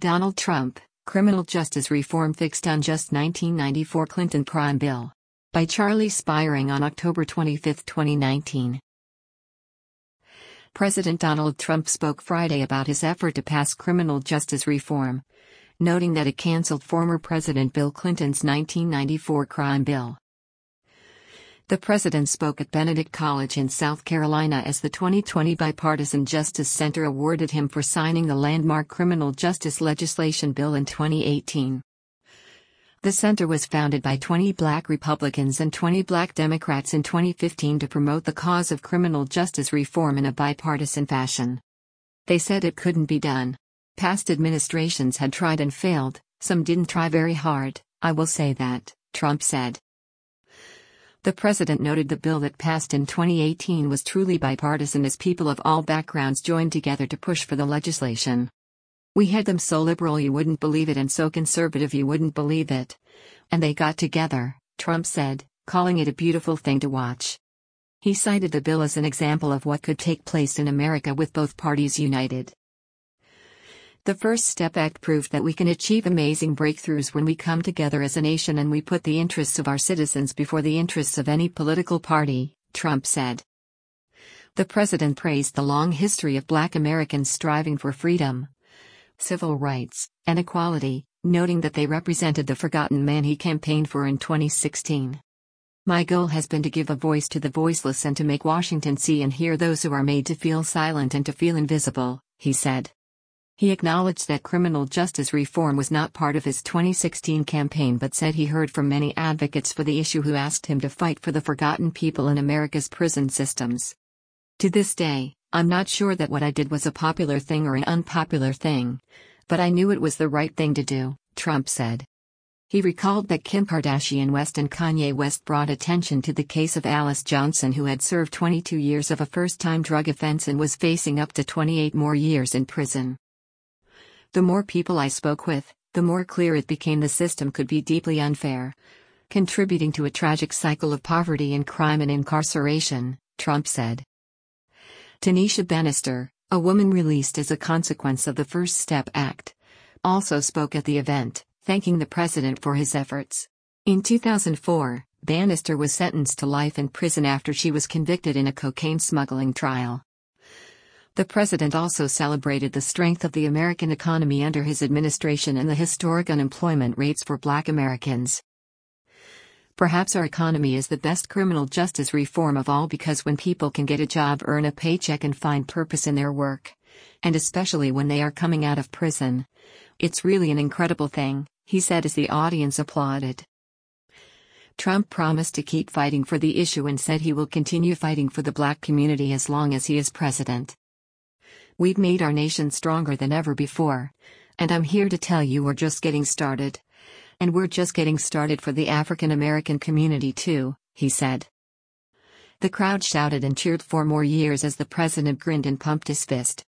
Donald Trump, Criminal Justice Reform Fixed on Just 1994 Clinton Crime Bill. By Charlie Spiering on October 25, 2019. President Donald Trump spoke Friday about his effort to pass criminal justice reform, noting that it canceled former President Bill Clinton's 1994 crime bill. The president spoke at Benedict College in South Carolina as the 2020 Bipartisan Justice Center awarded him for signing the landmark criminal justice legislation bill in 2018. The center was founded by 20 Black Republicans and 20 Black Democrats in 2015 to promote the cause of criminal justice reform in a bipartisan fashion. They said it couldn't be done. Past administrations had tried and failed, some didn't try very hard, I will say that, Trump said. The president noted the bill that passed in 2018 was truly bipartisan as people of all backgrounds joined together to push for the legislation. We had them so liberal you wouldn't believe it and so conservative you wouldn't believe it. And they got together, Trump said, calling it a beautiful thing to watch. He cited the bill as an example of what could take place in America with both parties united. The First Step Act proved that we can achieve amazing breakthroughs when we come together as a nation and we put the interests of our citizens before the interests of any political party, Trump said. The president praised the long history of Black Americans striving for freedom, civil rights, and equality, noting that they represented the forgotten man he campaigned for in 2016. My goal has been to give a voice to the voiceless and to make Washington see and hear those who are made to feel silent and to feel invisible, he said. He acknowledged that criminal justice reform was not part of his 2016 campaign but said he heard from many advocates for the issue who asked him to fight for the forgotten people in America's prison systems. To this day, I'm not sure that what I did was a popular thing or an unpopular thing, but I knew it was the right thing to do, Trump said. He recalled that Kim Kardashian West and Kanye West brought attention to the case of Alice Johnson, who had served 22 years of a first-time drug offense and was facing up to 28 more years in prison. The more people I spoke with, the more clear it became the system could be deeply unfair, contributing to a tragic cycle of poverty and crime and incarceration, Trump said. Tanisha Bannister, a woman released as a consequence of the First Step Act, also spoke at the event, thanking the president for his efforts. In 2004, Bannister was sentenced to life in prison after she was convicted in a cocaine smuggling trial. The president also celebrated the strength of the American economy under his administration and the historic unemployment rates for Black Americans. Perhaps our economy is the best criminal justice reform of all because when people can get a job, earn a paycheck and find purpose in their work, and especially when they are coming out of prison, it's really an incredible thing, he said as the audience applauded. Trump promised to keep fighting for the issue and said he will continue fighting for the Black community as long as he is president. We've made our nation stronger than ever before, and I'm here to tell you we're just getting started. And we're just getting started for the African American community too, he said. The crowd shouted and cheered for more years as the president grinned and pumped his fist.